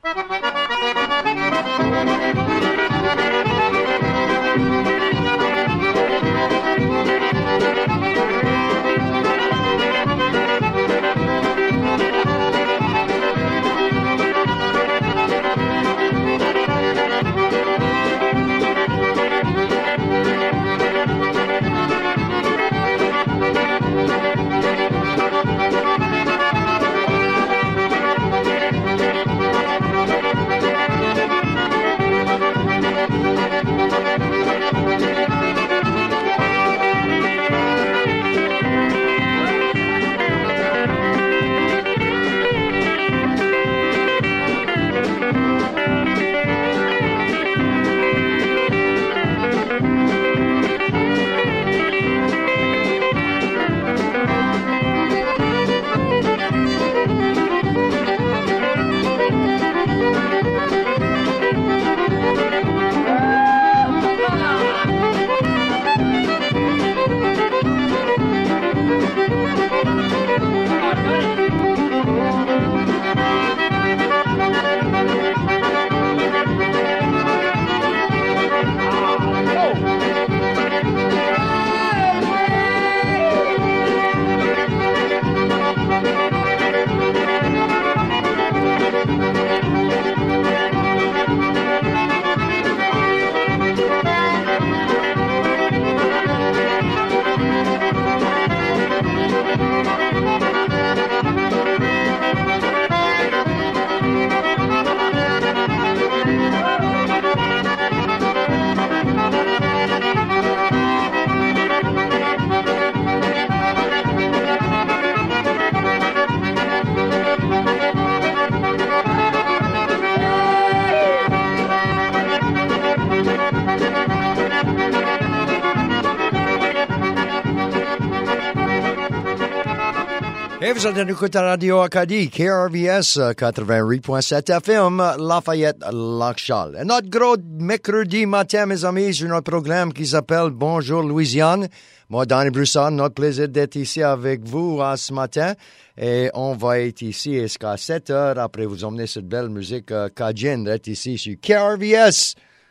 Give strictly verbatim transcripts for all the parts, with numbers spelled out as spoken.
Et vous êtes à l'écoute à Radio Acadie, K R V S quatre-vingt-huit point sept F M, Lafayette, Lac-Charles. Et notre gros mercredi matin, mes amis, sur notre programme qui s'appelle Bonjour Louisiane. Moi, Danny Broussard, notre plaisir d'être ici avec vous à ce matin. Et on va être ici jusqu'à sept heures après vous emmener cette belle musique euh, cajun d'être ici sur K R V S.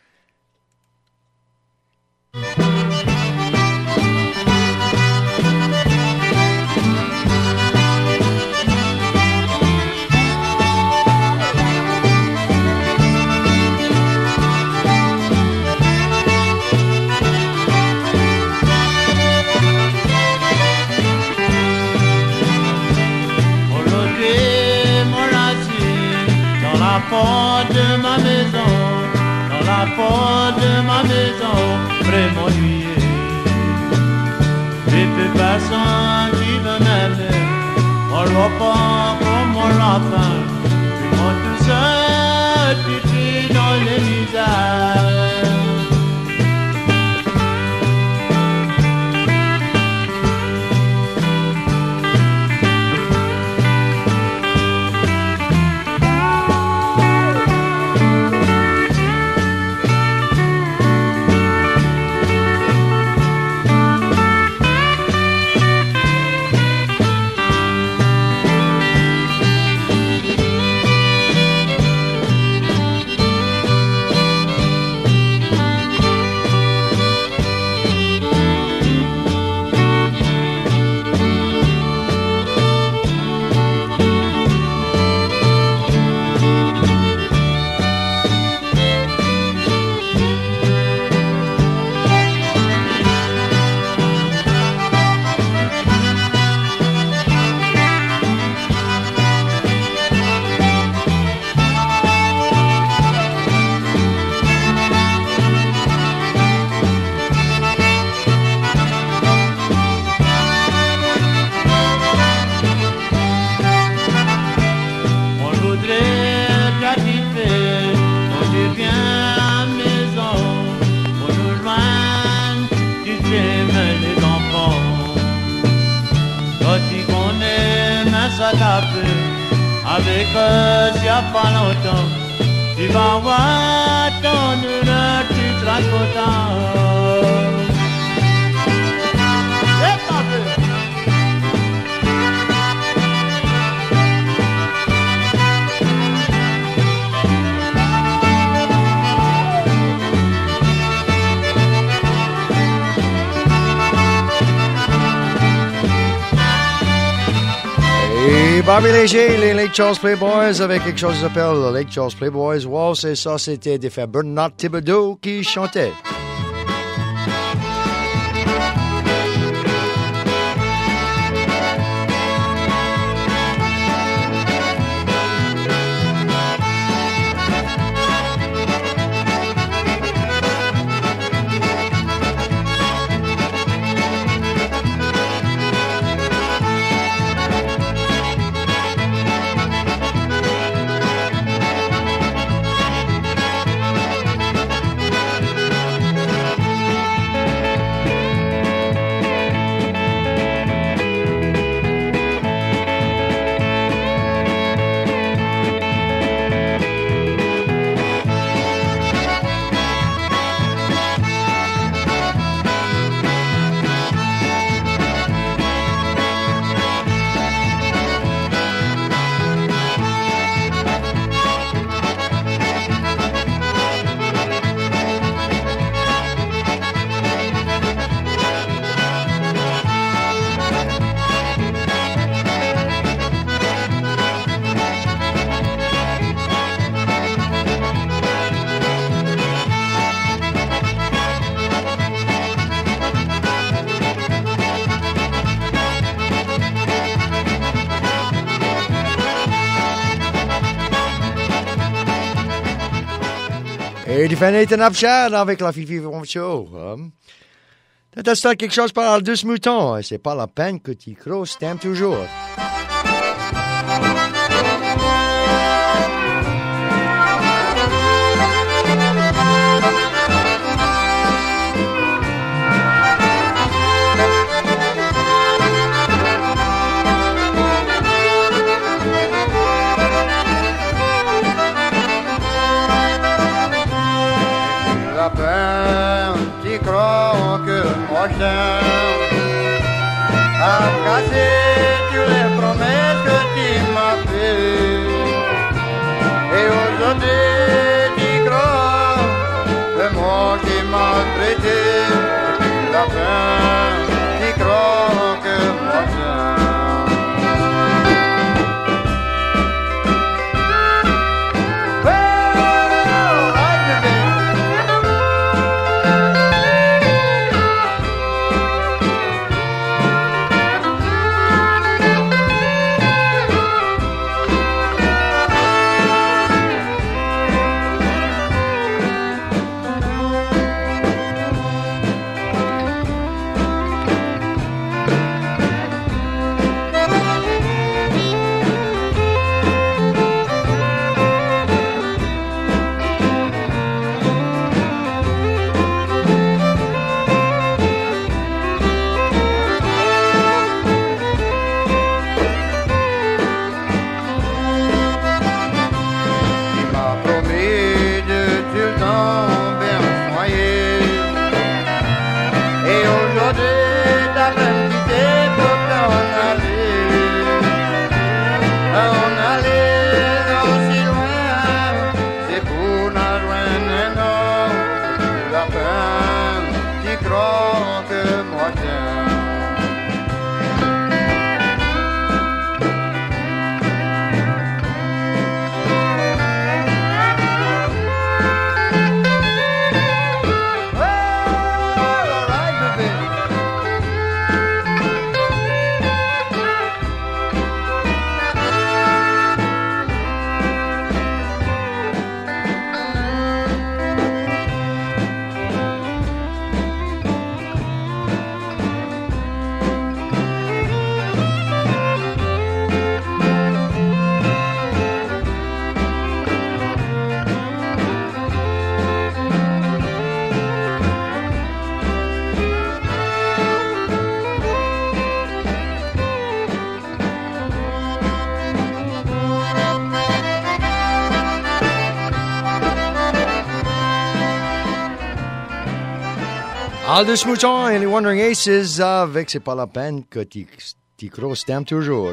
Dans la porte de ma maison, dans la porte de ma maison, près mon juillet. Les peu passants qui me m'aiment, mon repas comme mon lapin, puis mon tout seul, pipi dans les misères. Avec eux, s'il n'y a pas longtemps, tu vas voir ton honneur, tu seras content. Et pas peu. Bobby Léger, les Lake Charles Playboys, avec quelque chose qui s'appelle Lake Charles Playboys. Wow, c'est ça, c'était des frères Bernard Thibodeau qui chantait. Et du Nathan Abshad avec la Fifi From Show. Um, c'est quelque chose par deux moutons. C'est pas la peine que tu crosses, t'aimes toujours. À casser toutes les promesses que tu m'as faites. Et aujourd'hui tu crois le mot qui m'a traité. Depuis la fin tu crois que moi j'aime. Aldous Mouton et les Wandering Aces avec C'est pas la peine que tu crosses, t'aimes toujours.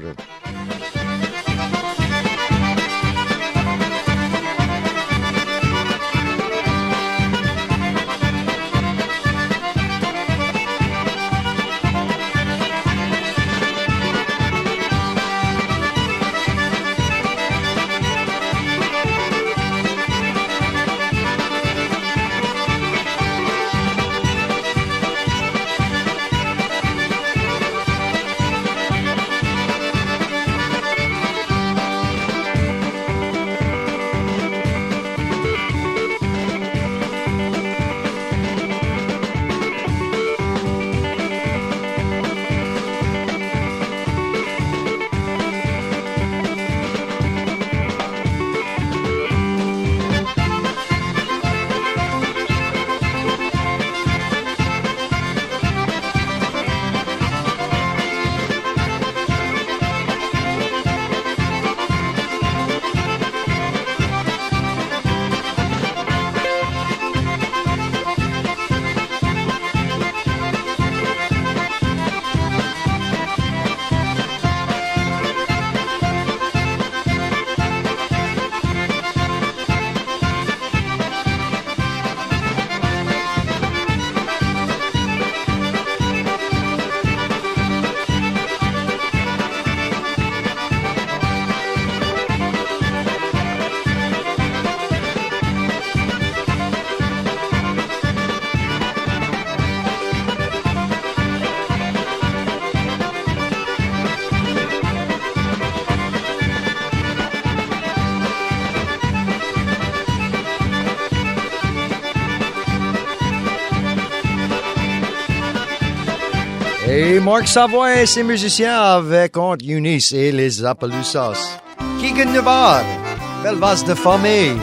Et Marc Savoie et ses musiciens avec Aunt Eunice et les Appaloosas. Keegan Navarre, belle vase de famille.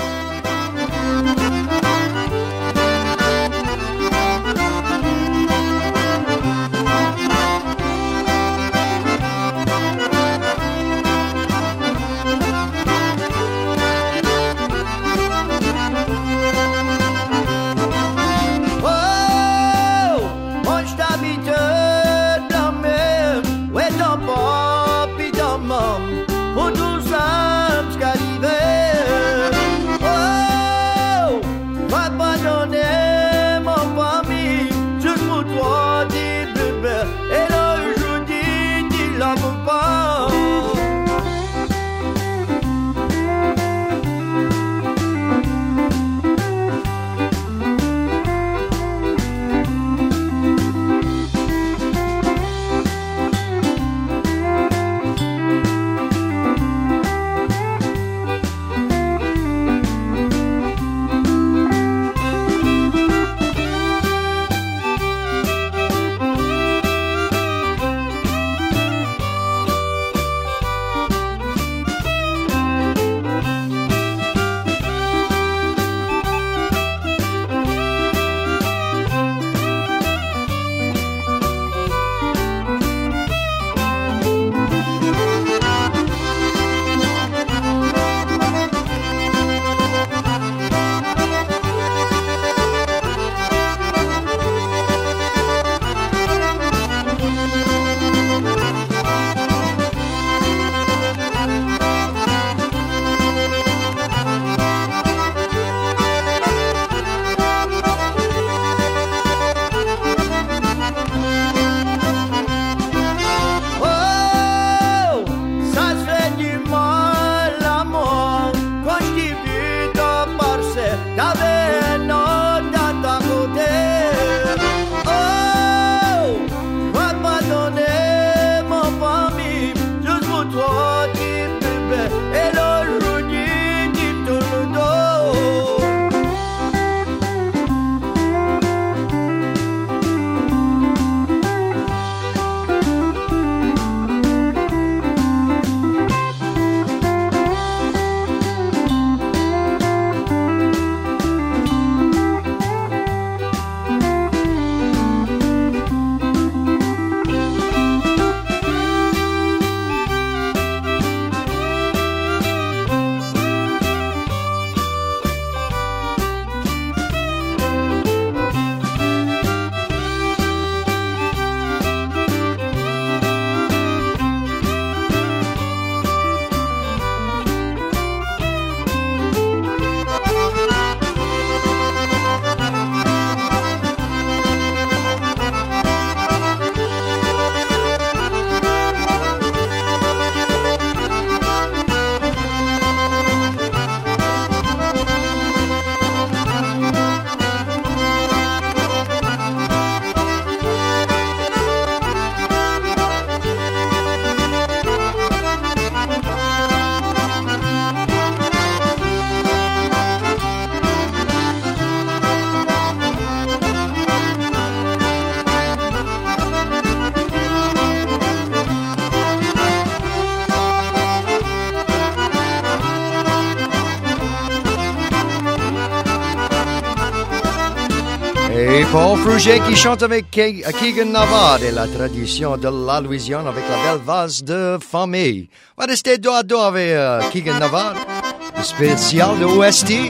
Et Paul Fruget qui chante avec Keegan Navarre et la tradition de la Louisiane avec la belle vase de famille. On va rester dos à dos avec uh, Keegan Navarre, le spécial de O S T.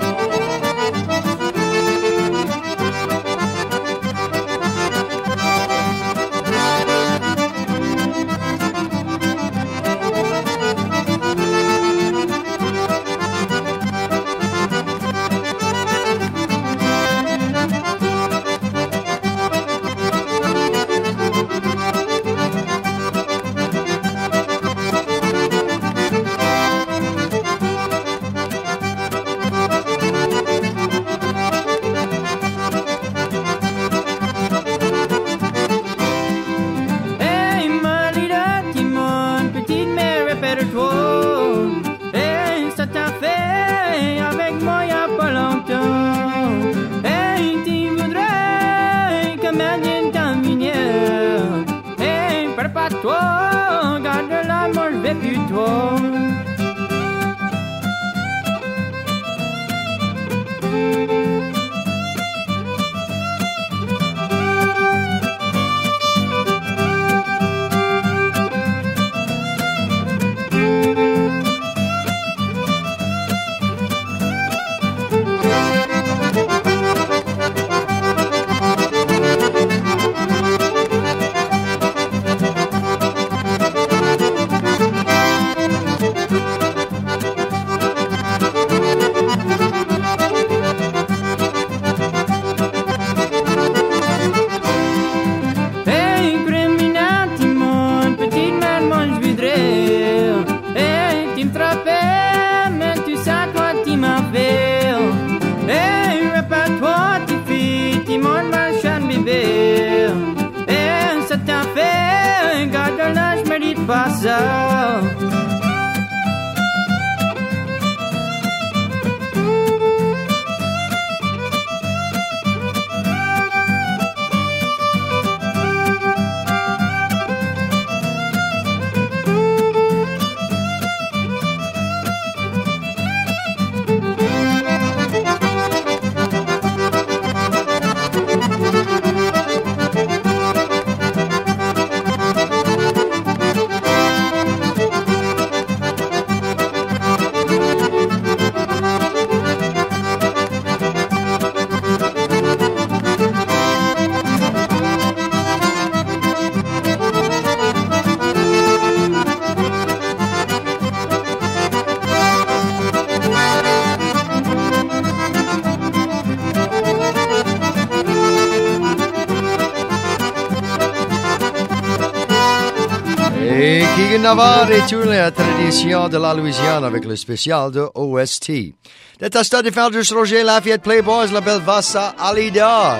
Navarre et toute la tradition de la Louisiane avec le spécial de O S T. Detta stade Falders Roger Lafayette Playboys La Belle Vassa Alida.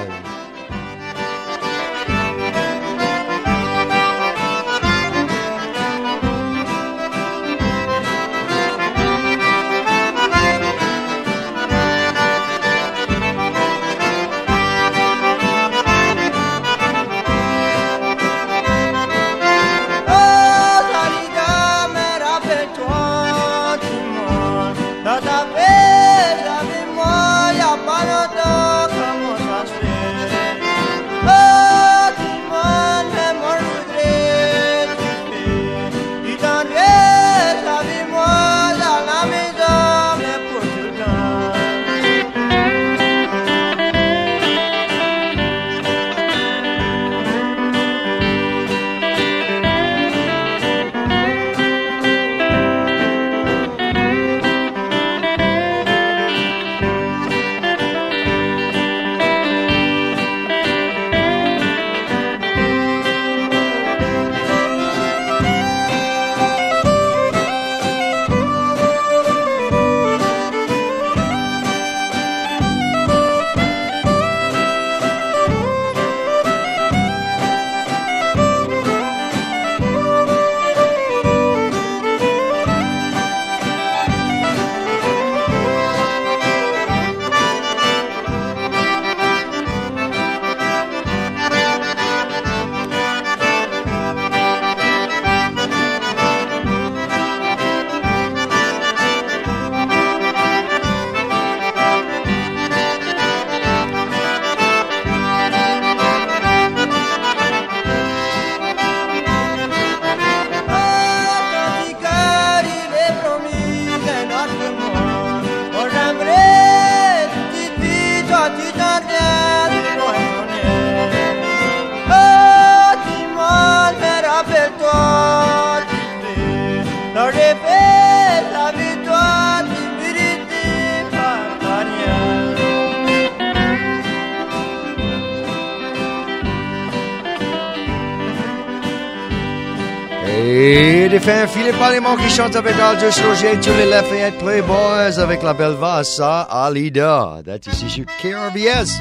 Et des fins Philippe Allémont qui chante avec Aldous Roger, tous les Lafayette Playboys avec La Belle Vassa Alida. That's ici sur K R V S.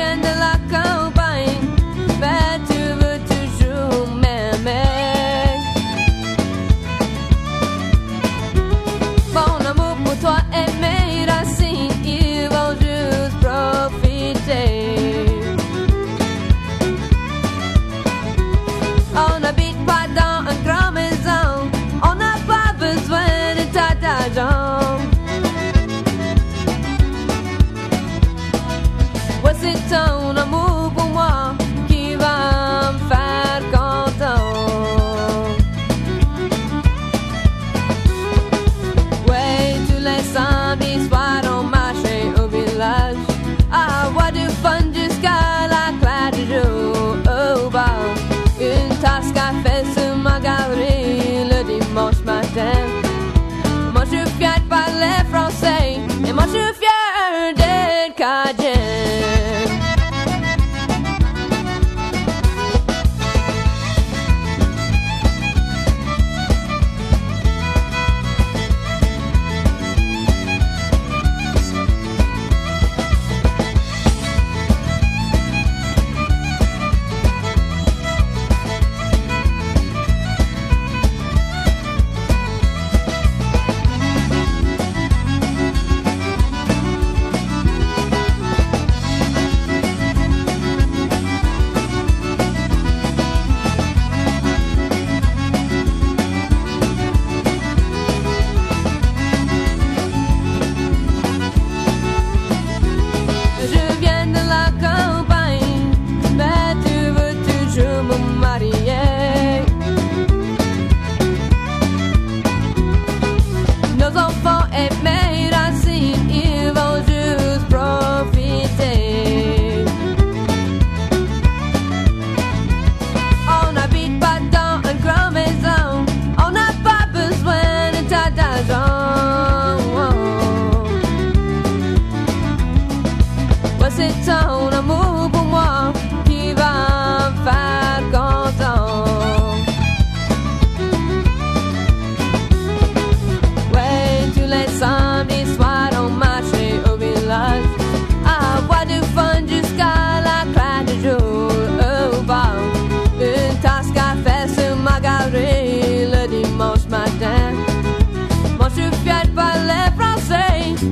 Je viens de la campagne, mais tu veux toujours m'aimer.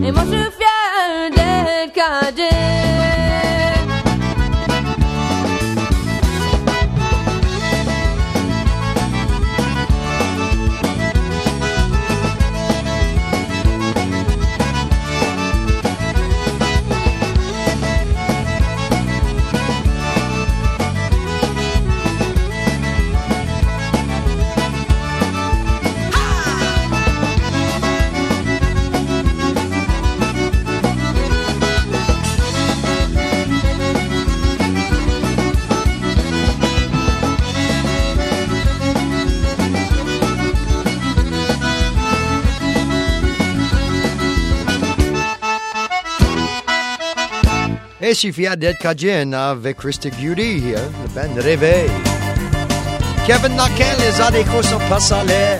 Et moi je suis fière d'être Cajun. Et je suis fier d'être Cajun avec Christy Beauty, le band Réveil. Kevin Knockel, les adéquats sont pas salés.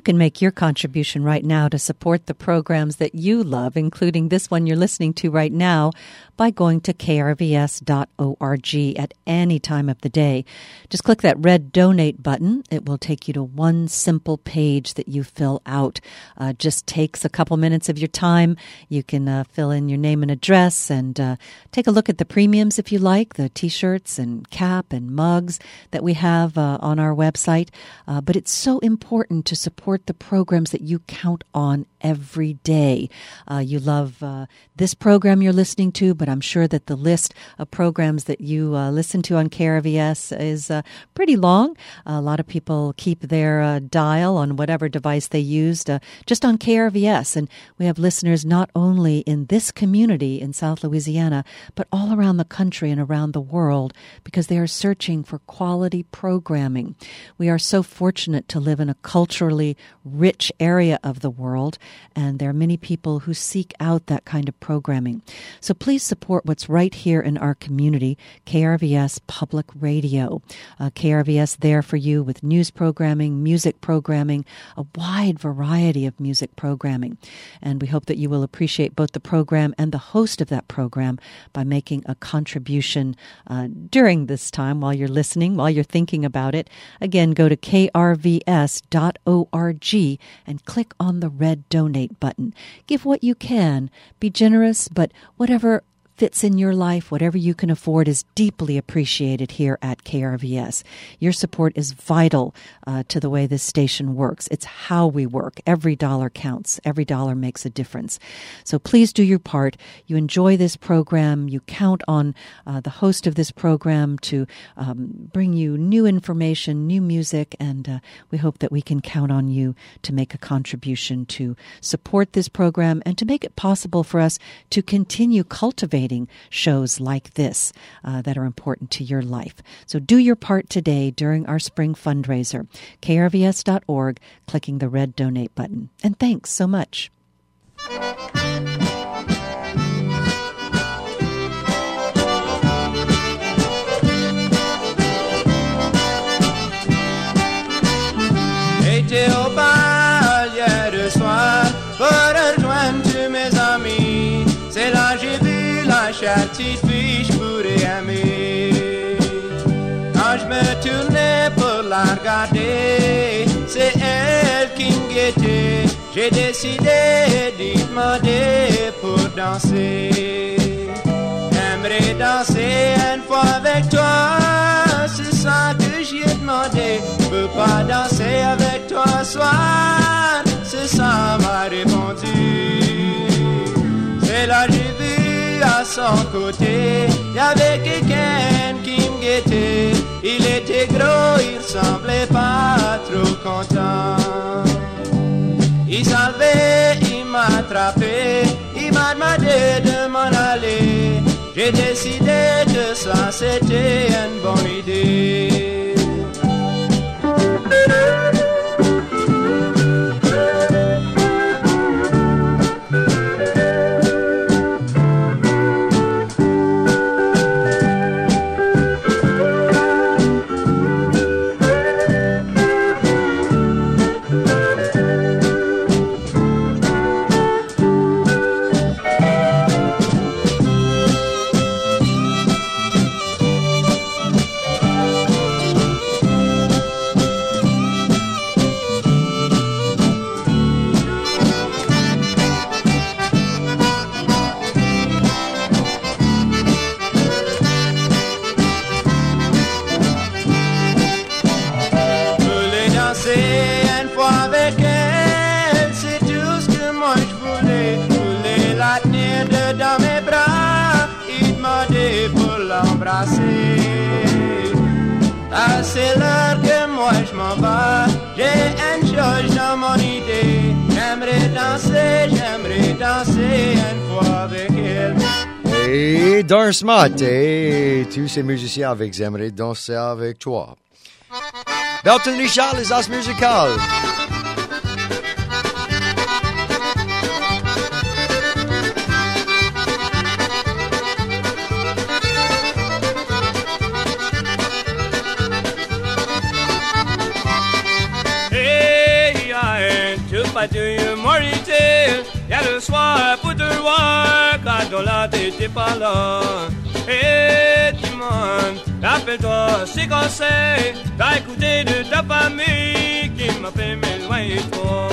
can make your contribution right now to support the programs that you love, including this one you're listening to right now, by going to k r v s dot org at any time of the day. Just click that red donate button. It will take you to one simple page that you fill out. Uh, just takes a couple minutes of your time. You can uh, fill in your name and address and uh, take a look at the premiums if you like, the t-shirts and cap and mugs that we have uh, on our website. Uh, but it's so important to support the programs that you count on every day. Uh, you love uh, this program you're listening to, but I'm sure that the list of programs that you uh, listen to on K R V S is uh, pretty long. Uh, a lot of people keep their uh, dial on whatever device they used uh, just on K R V S. And we have listeners not only in this community in South Louisiana, but all around the country and around the world because they are searching for quality programming. We are so fortunate to live in a culturally rich area of the world, and there are many people who seek out that kind of programming. So please support what's right here in our community, K R V S Public Radio. Uh, K R V S there for you with news programming, music programming, a wide variety of music programming. And we hope that you will appreciate both the program and the host of that program by making a contribution uh, during this time while you're listening, while you're thinking about it. Again, go to k r v s dot org and click on the red donate button. Give what you can. Be generous, but whatever fits in your life, whatever you can afford, is deeply appreciated here at K R V S. Your support is vital uh, to the way this station works. It's how we work. Every dollar counts. Every dollar makes a difference. So please do your part. You enjoy this program. You count on uh, the host of this program to um, bring you new information, new music, and uh, we hope that we can count on you to make a contribution to support this program and to make it possible for us to continue cultivating shows like this uh, that are important to your life. So do your part today during our spring fundraiser, k r v s dot org, clicking the red donate button. And thanks so much. Été au bal hier soir pour rejoindre tous mes amis. C'est là j'ai vu la chère petite fille, je pourrais aimer. Quand je me tournais pour la regarder, c'est elle qui me guettait. J'ai décidé d'y demander pour danser. J'aimerais danser une fois avec toi, c'est ça que j'y ai demandé. Je peux pas danser avec toi ce soir, c'est ça m'a répondu. C'est là j'ai vu à son côté, y avait quelqu'un qui me guettait. Il était gros, il semblait pas trop content. Il s'enlevait, il m'a attrapé, il m'a demandé de m'en aller. J'ai décidé que ça c'était une bonne idée. Ah, c'est l'heure que moi je m'en vais. J'ai une chose dans mon idée. J'aimerais danser, j'aimerais danser une fois avec elle. Et Darsmott et tous ces musiciens avec J'aimerais danser avec toi. Belton Richard, les As musicales. pas de moralité. Y'a le soir pour te voir, quand dans la tête t'es pas là. Et dis-moi, rappelle-toi, c'est qu'on sait, t'as écouté de ta famille qui m'a fait m'éloigner de toi.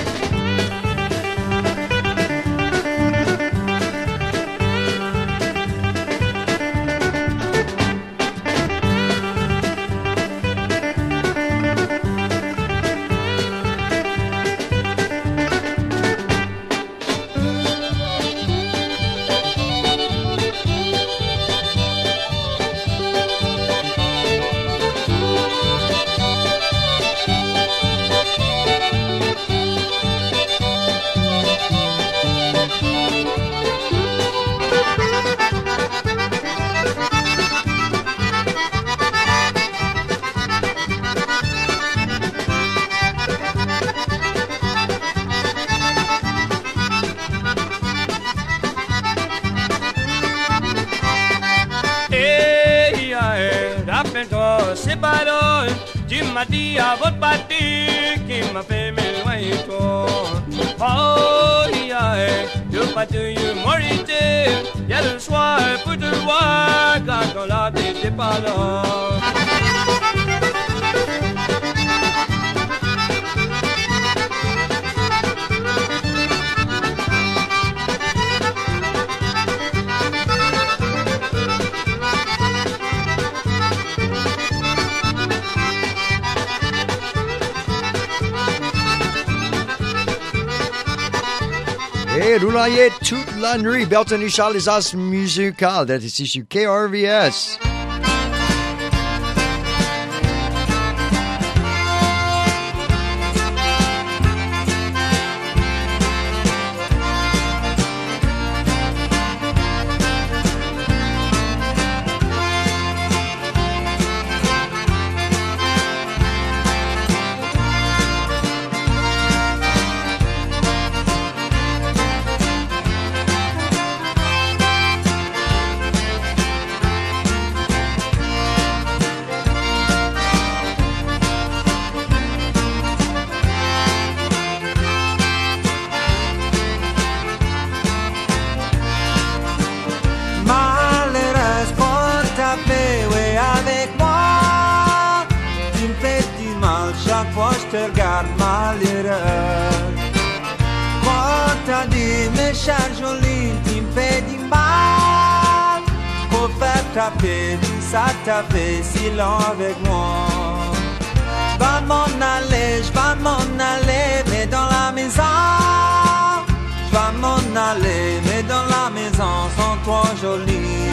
C'est pas drôle, tu m'as dit à votre parti qui m'a fait m'éloigner de toi. Oh, yeah, je pas de humorité, y'a le soir pour te voir quand on l'a t'étais pas là. Et roulaillez toute la nuit. Belton et Charles, les as musicales d'être ici sur K R V S. Je te regarde malheureux. Quand t'as dit mes chers jolis, tu me fais du mal. Pour faire taper, ça t'a fait si long avec moi. J'vais m'en aller, j'vais m'en aller, mais dans la maison. J'vais m'en aller, mais dans la maison, sans toi jolie.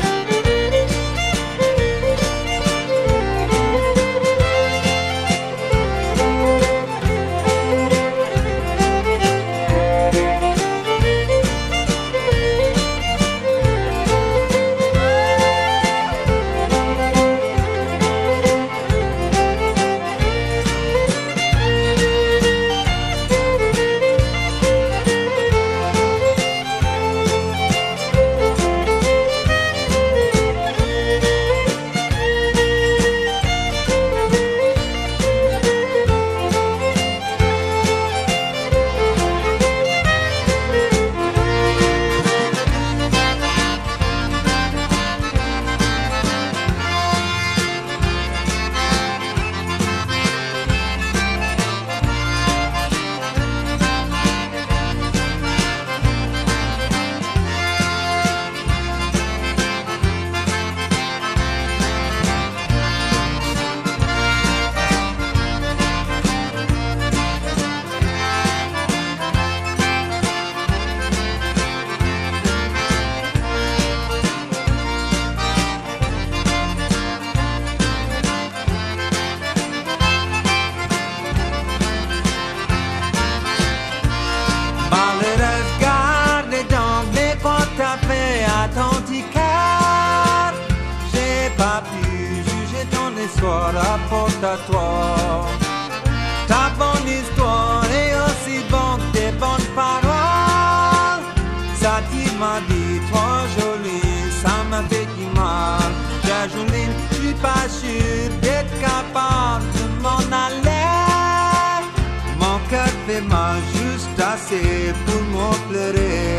Rapporte à toi ta bonne histoire et aussi bon que tes bonnes paroles. Ça qui m'a dit, toi jolie, ça m'a fait du mal. J'ai jolie, je suis pas sûr d'être capable de m'en aller. Mon cœur fait les mains juste assez pour m'en pleurer.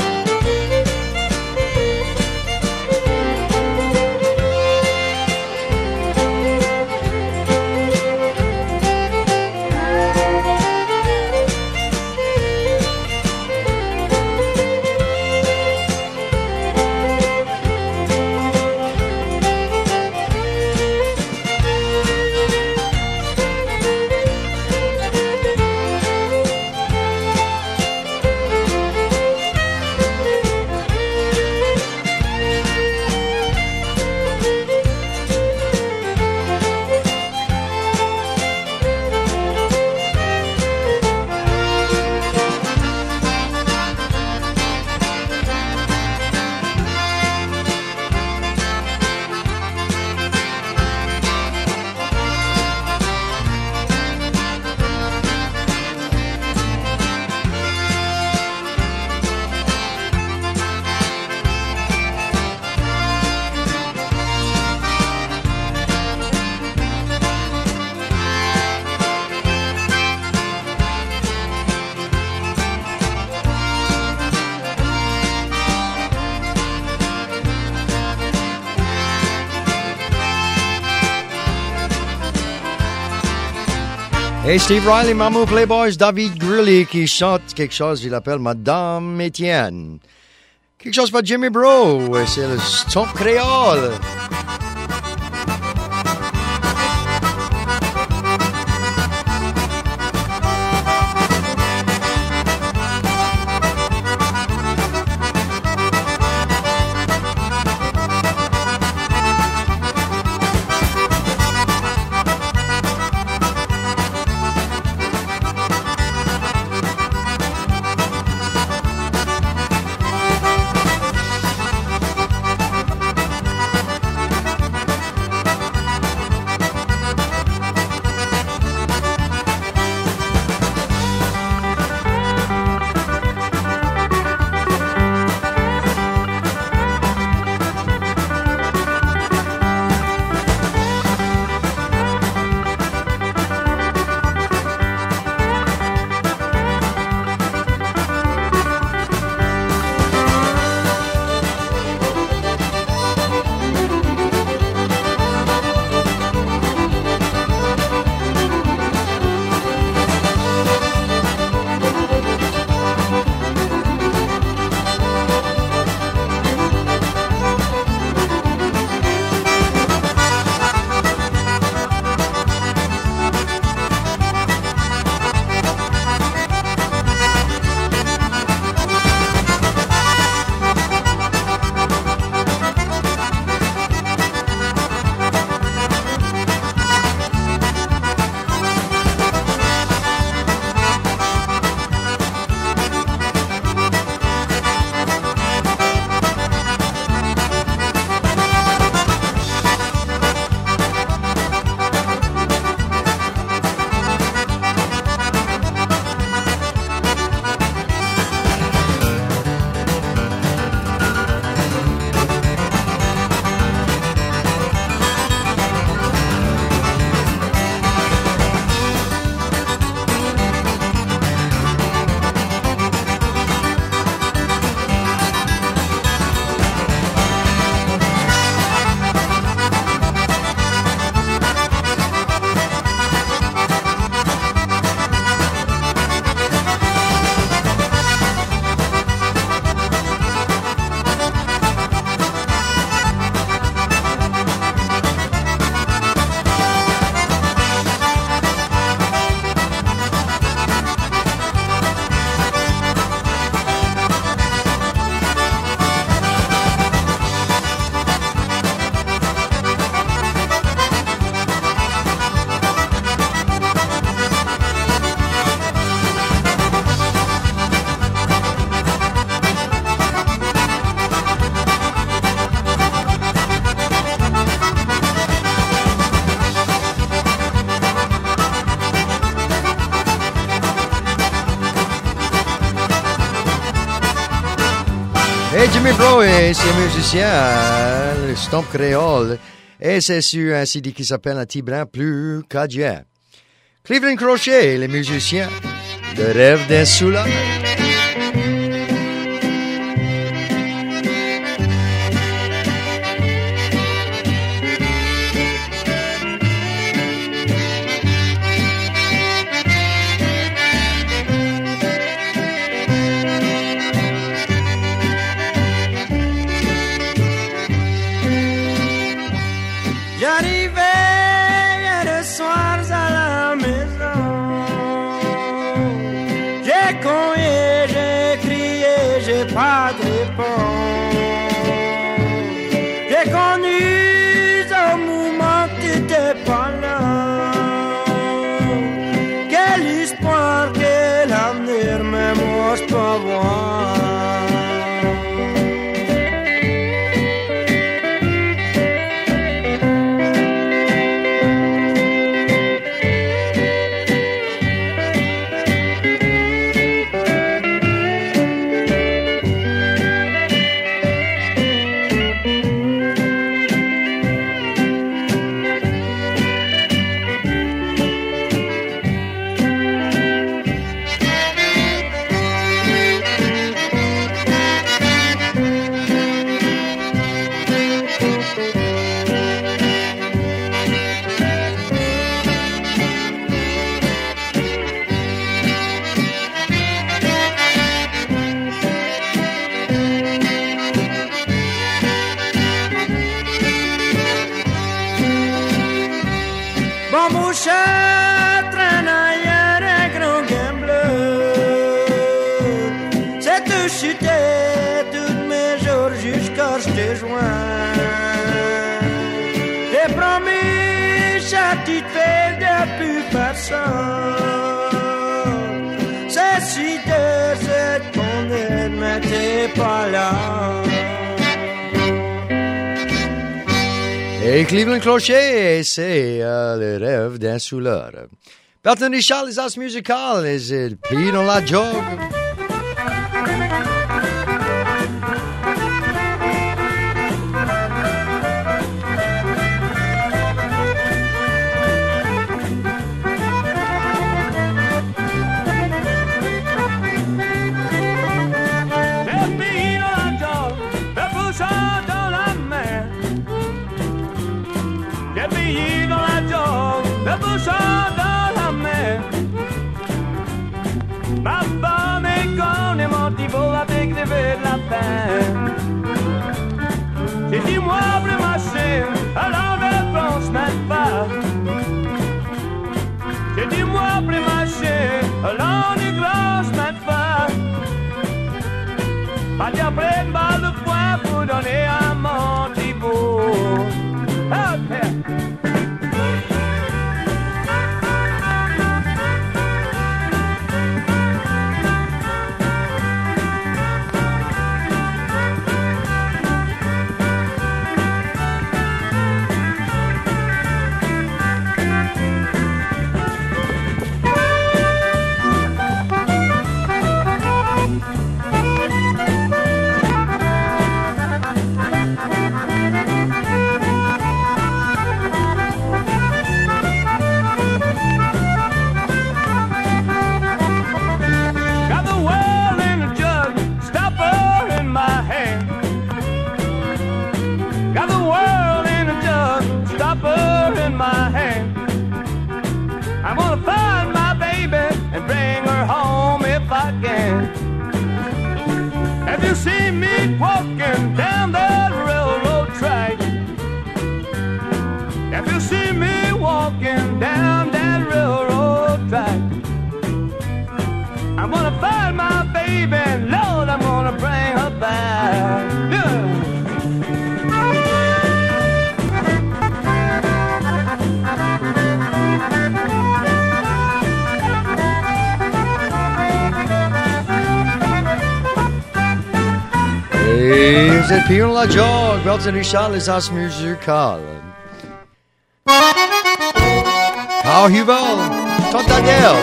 Et Steve Riley, Mamou Playboys, David Grilly qui chante quelque chose, il appelle Madame Étienne. Quelque chose par Jimmy Bro, c'est le Stomp Créole. Et Jimmy Bro et ses musiciens, le Stomp Créole, et c'est sur un C D qui s'appelle Un Tibrin plus qu'Adieu. Cleveland Crochet, les musiciens, Le rêve d'un soulard. Pas de réponse. J'ai connu un moment que t'étais pas là. Quel espoir, quel avenir, mais moi je peux voir. J'ai promis satisfait de plus personne. Ceci de cette condamne, mais t'es pas là. Et Cleveland Clocher, c'est euh, le rêve d'un souleur. Bertrand Richard, les as musicales, les plis dans la jog. Dans la mer, ma femme est con et mon petit beau avec des vœux de la peine. J'ai dit moi plus marcher, alors de France même pas. J'ai dit moi plus marcher, alors de France même pas. Pas d'y après une balle de poing pour donner à mon petit beau. Okay. Have you seen me walking down that railroad track? Have you seen me walking down that railroad track? I'm gonna find my baby, Lord, I'm gonna bring her back. Yeah. Et vous êtes pire la jog, Bertrand Richard, les as musicales. Carl Huvel, Tante Adèle.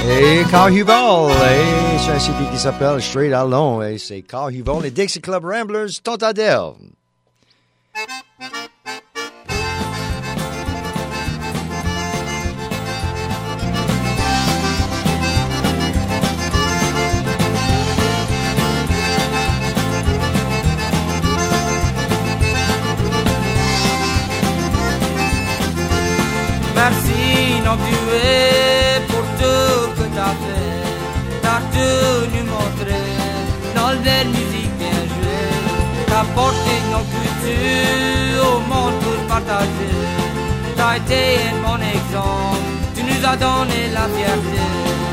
Et Carl Huval, et c'est un C D qui s'appelle Straight Out Long, et c'est Carl Huval et Dixie Club Ramblers, Tontadelle. Merci, non tu es pour tout que t'as fait. T'as tout nous montré, dans le belle musique bien jouée. T'as porté nos cultures au monde pour partager. T'as été un bon exemple, tu nous as donné la fierté.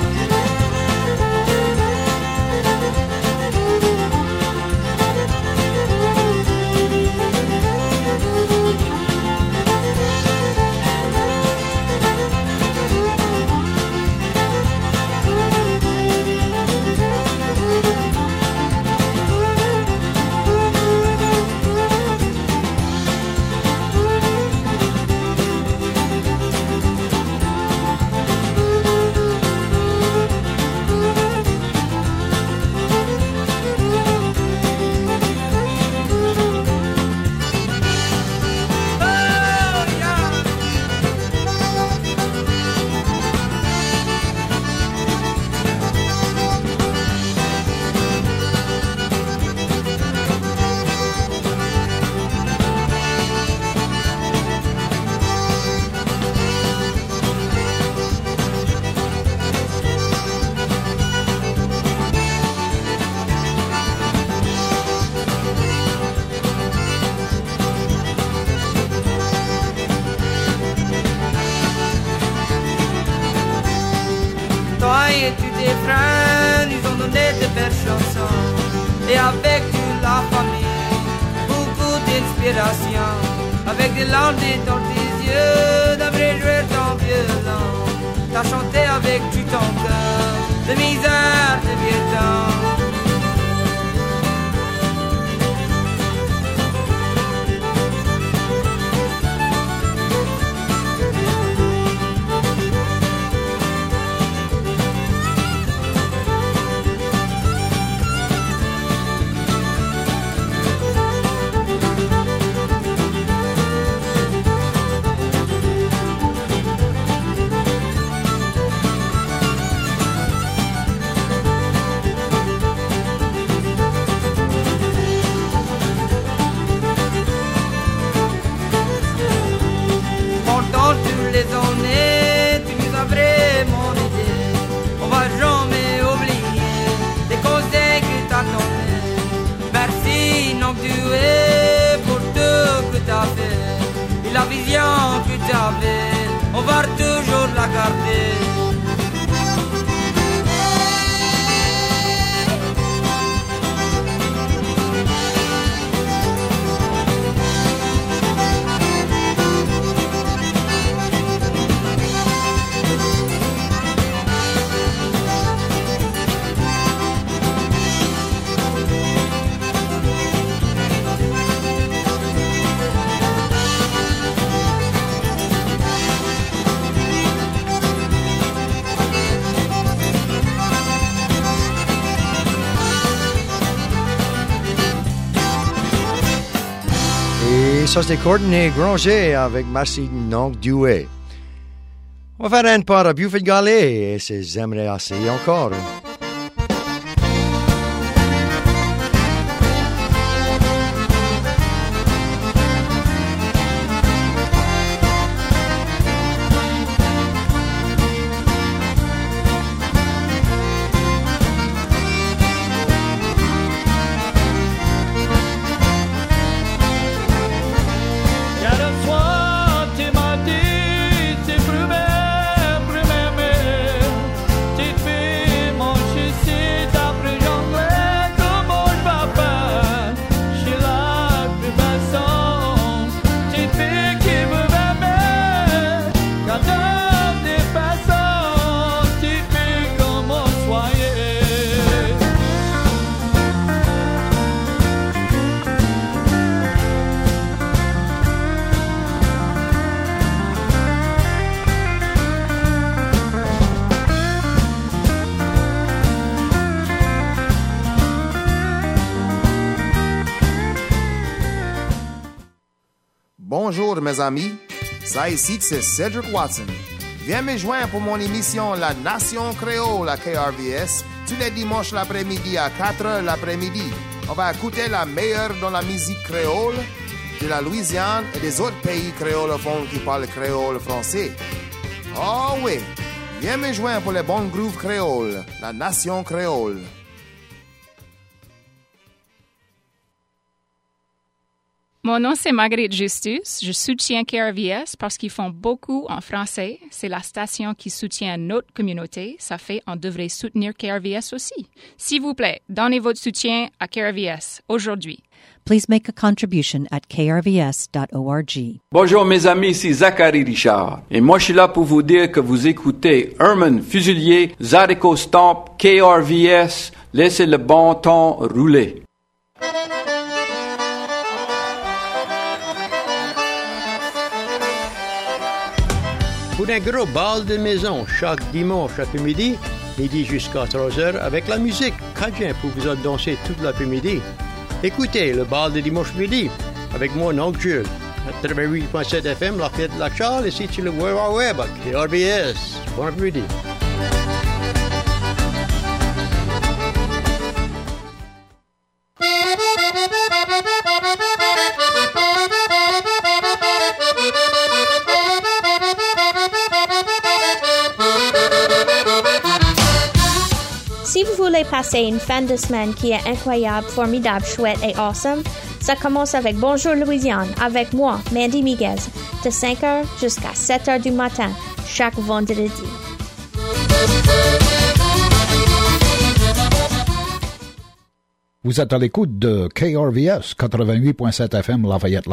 Et tous tes frères nous ont donné de belles chansons. Et avec toute la famille, beaucoup d'inspiration. Avec des larmes dans tes yeux, d'après jouer ton violon. T'as chanté avec tout ton cœur, de misère, de vieux temps. La vision que tu avais, on va toujours la garder. Ça, c'était Courtney Granger avec Merci Non Duet. On va faire un pas à Buford Gallet et c'est J'aimerais assez encore. Promets, promets, tu fais mon bonjour mes amis. Ça ici, c'est Cedric Watson. Viens me joindre pour mon émission La Nation Créole à K R V S tous les dimanches l'après-midi à quatre heures l'après-midi. On va écouter la meilleure dans la musique créole de la Louisiane et des autres pays créolophones qui parlent créole français. Oh oui, viens me joindre pour les bons grooves créoles, La Nation Créole. Mon nom, c'est Marguerite Justus. Je soutiens K R V S parce qu'ils font beaucoup en français. C'est la station qui soutient notre communauté. Ça fait on devrait soutenir K R V S aussi. S'il vous plaît, donnez votre soutien à K R V S aujourd'hui. Please make a contribution at k r v s dot org. Bonjour mes amis, c'est Zachary Richard. Et moi je suis là pour vous dire que vous écoutez Herman Fusilier, Zydeco Stomp, K R V S. Laissez le bon temps rouler. Pour un gros bal de maison chaque dimanche après-midi, midi jusqu'à trois heures, avec la musique cajun pour vous danser toute l'après-midi. Écoutez le bal de dimanche midi avec mon oncle Jules. quatre-vingt-huit point sept F M, la fête de la Charles, ici sur le World Web, K R V S. Bon après-midi. Si vous voulez passer une fin de semaine qui est incroyable, formidable, chouette et awesome, ça commence avec Bonjour Louisiane, avec moi, Mandy Miguez, de cinq heures jusqu'à sept heures du matin, chaque vendredi. Vous êtes à l'écoute de K R V S quatre-vingt-huit point sept F M Lafayette.